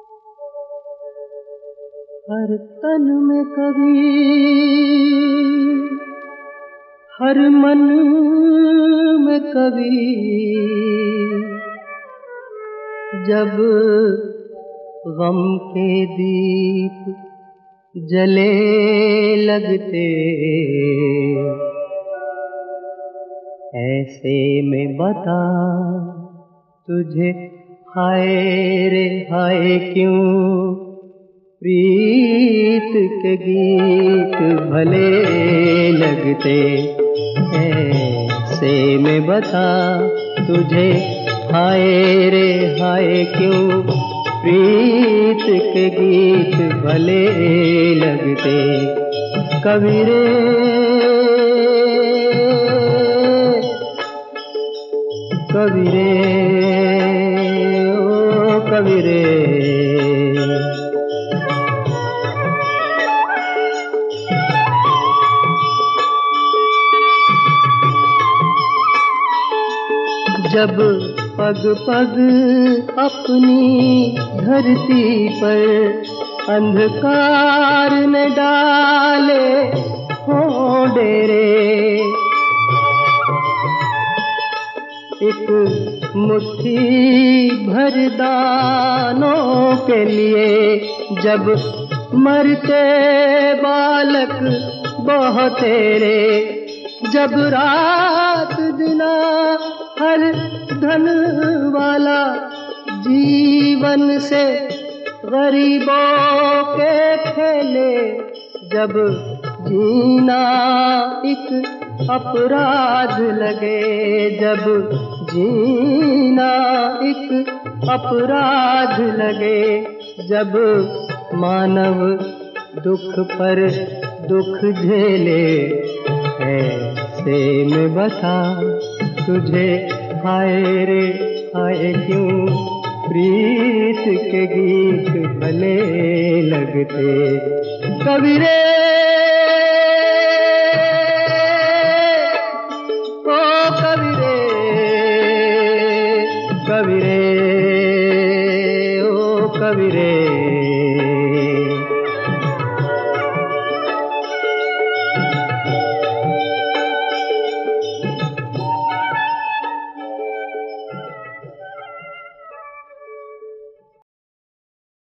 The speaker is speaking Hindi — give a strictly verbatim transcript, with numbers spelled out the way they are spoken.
हर तन में कभी, हर मन में कभी, जब गम के दीप जले लगते, ऐसे में बता तुझे हाय रे हाय क्यों प्रीत के गीत भले लगते। ऐसे में बता तुझे हाय रे हाय क्यों प्रीत के गीत भले लगते। कभी रे कभी रे ओ कभी रे, जब पग पग अपनी धरती पर अंधकार न डाले हो डेरे, एक मुट्ठी भर दानों के लिए जब मरते बालक बहुत तेरे, जब रात दिना हर धन वाला जीवन से गरीबों के खेले, जब जीना एक अपराध लगे, जब जीना एक अपराध लगे, जब मानव दुख पर दुख झेले। ऐसे में बता तुझे हाय रे हाय क्यों प्रीत के गीत भले लगते। कभी रे ओ कभी रे कभी रे ओ कभी रे।